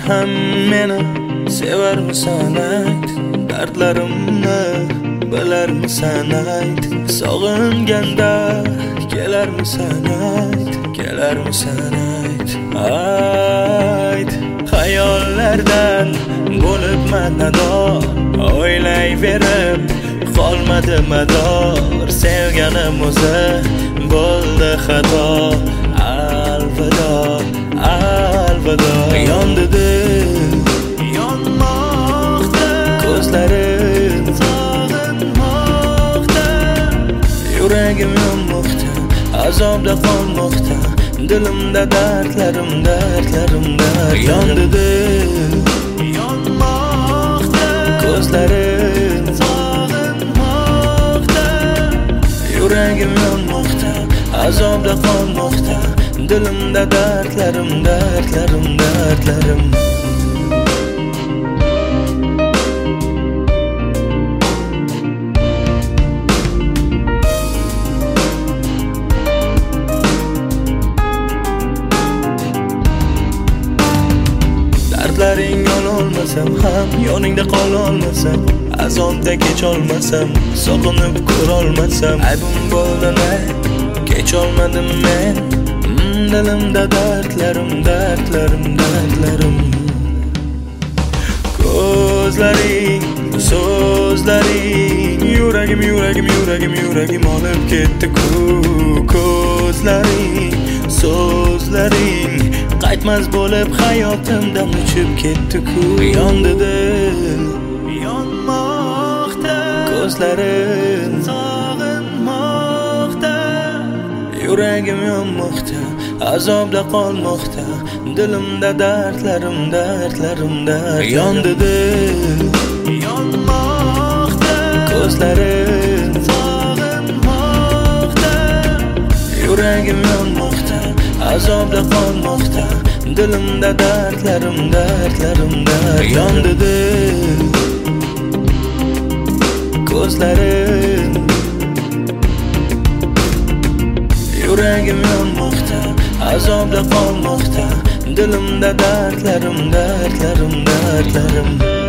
ham meni sevarmisan ayt, dardlarimni bilarmisan ayt, sog'inganda kelarmisan ayt, kelarmisan ayt, ayt. Xayollardan bo'libman nador, o'ylayverib qolmadi mador, sevganim o'zi bo'ldi xato. Alvido, alvido. Yondi dil, yonmoqda ko'zlarim, sog'inmoqda yuragim, yonmoqda azobda qolmoqda, dilimda dardlarim, dardlarim, dardlarim. Yondi dil, yonmoqda ko'zlarim, sog'inmoqda yuragim, yonmoqda azobda qolmoqda, dilimda dardlarim, dardlarim, dardlarim. Dardlaring ololmasam ham, yoningda qololmasam, azobda kecholmasam, so'qinib ko'rolmasam, aybim bo'ldi, kecholmadim men. Dilimda dardlarim, dardlarim, dardlarim. Ko'zlaring, so'zlaring, yuragim, yuragim, yuragim, yuragim olib ketdi-ku. Ko'zlaring, so'zlaring qaytmas bo'lib hayotimdan uchib ketdi-ku. Yondi dil, yonmoqda ko'zlarim, sog'inmoqda yuragim, yonmoqda azobda qolmoqda, dilimda dardlarim, dardlarim, dardlarim. Yondi dil, yonmoqda ko'zlarim, sog'inmoqda yuragim, yonmoqda azobda qolmoqda, dilimda dardlarim, dardlarim, dardlarim. Yondi dil, ko'zlarim, yuragim, yonmoqda azobda qolmoqda, dilimda dardlarim, dardlarim, dardlarim.